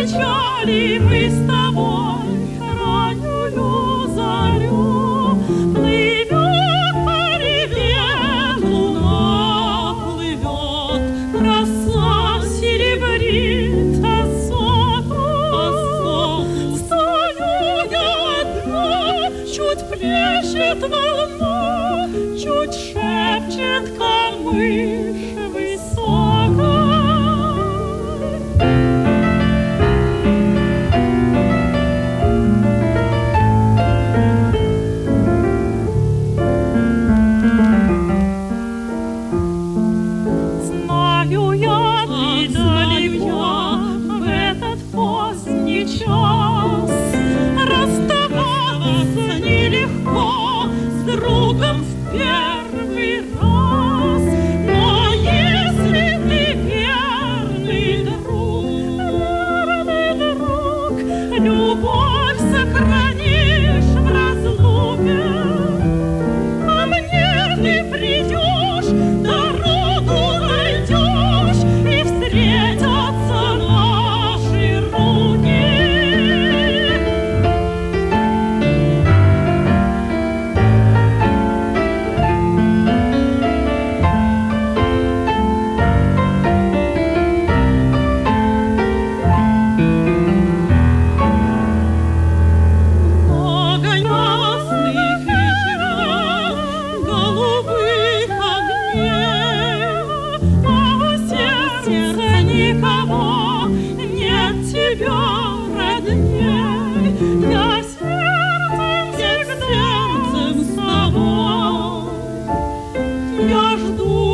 встречали мы с тобой раннюю зарю. Плывет привет, луна плывет, роса серебрит осоку. Стою я одна, чуть плещет волна, чуть шепчет камыш высоко. Знаю я, ты далеко в этот поздний час. Расставаться нелегко с другом в первый раз. Но если ты верный друг, любовь сохранишь в разлуке, а мне ты придешь, дорогу найдешь, и встретятся наши руки. Много ясных вечеров, голубых огней, а у сердца никого нет тебя родней. Я сердцем с тобой, я жду